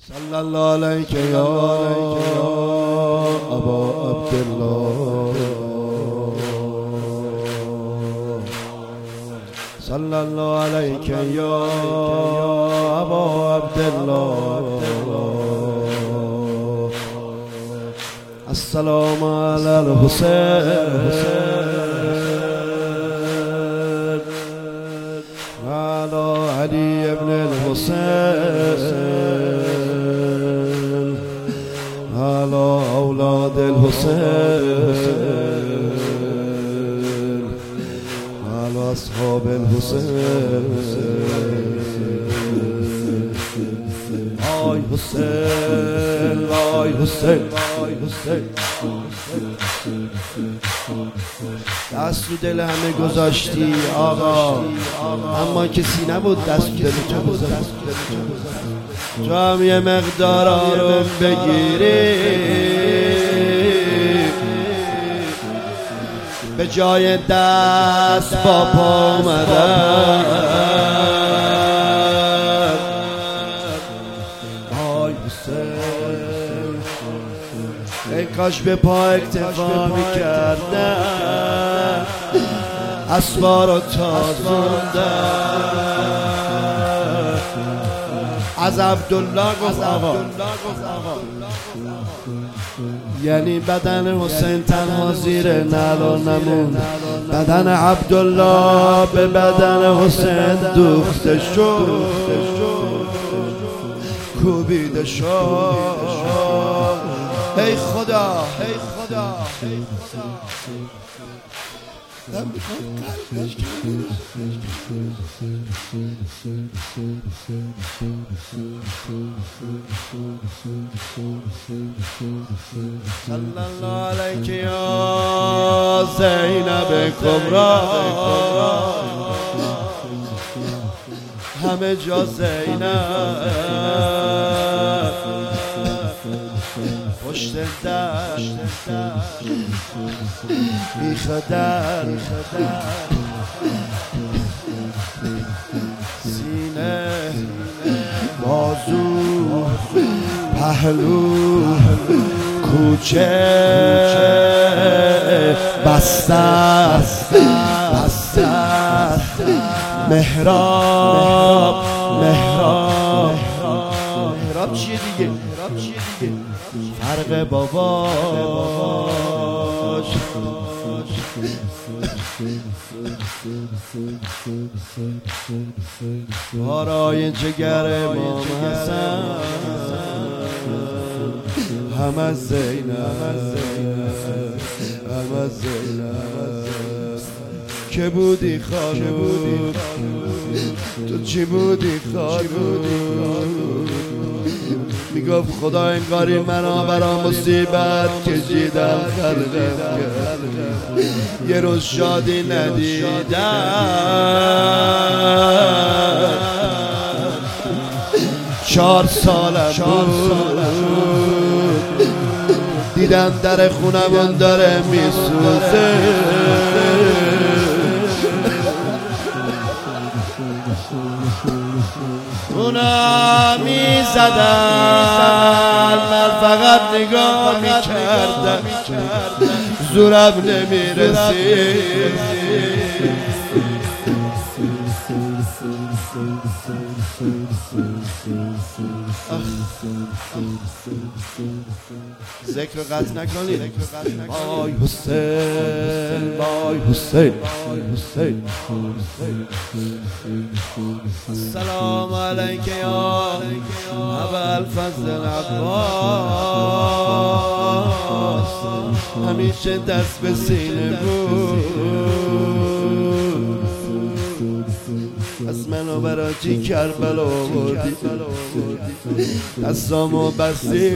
صلی الله علیک یا ابا عبدالله صلی الله علیک یا ابا عبدالله السلام علی الحسین وعلى علي بن الحسين على أولاد الحسين على أصحاب الحسين آی حسین آی حسین آی حسین دست رو دل همه گذاشتی آقا، اما کسی نبود دست رو دل تو گذاشت. تو هم یه مقدار آروم بگیری، به جای دست با پا اومدن. آی حسین ای کاش به پا اکتفا میکردن، اسوار و تازوندن. از عبدالله گفت آقا، یعنی بدن حسین تنها زیر نعل و نمون، بدن عبدالله به بدن حسین دوخته شد، کوبیده شد. ای خدا ای خدا صلی الله علیک یا زینب کبری، همه جا زینب، پشت در بیخ در سینه بازو پهلو کوچه بستر محراب چیه دیگه؟ فرق باباش بارای جگر امام حسن، همه زینب که بودی خانود، تو چی بودی خانود؟ میگفت خدا انگاری منو برا مصیبت کشیدم خلقم کرد، یه روز شادی ندیدم. 4 سالم بود دیدم در خونمون داره میسوزه، اونا میزدن من فقط نگاه میکردم، زورم نمیرسید. ذکر قطع نکنید. آی حسین آی حسین السلام علیک یا ابوالفضل عباس، همیشه دست به سینه بود. از منو براتی کربلا آوردی، دستامو بستی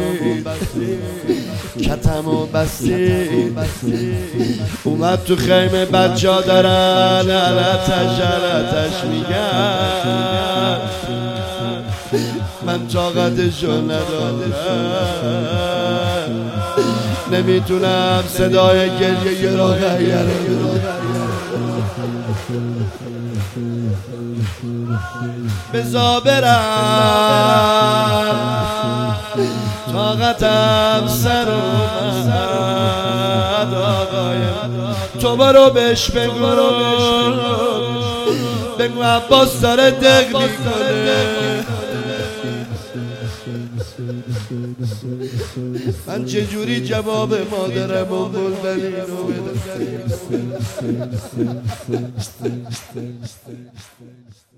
کتمو بستی، اومد تو خیمه بچه ها دارن علتش میگن، من طاقتشو ندارم، نمیتونم صدای گریه رو غیرم. بزا برم طاقتم سر اومد آقایم تو برو بهش بگو عباس داره دق میکنه من چجوری جواب مادرم بلبلینو بدم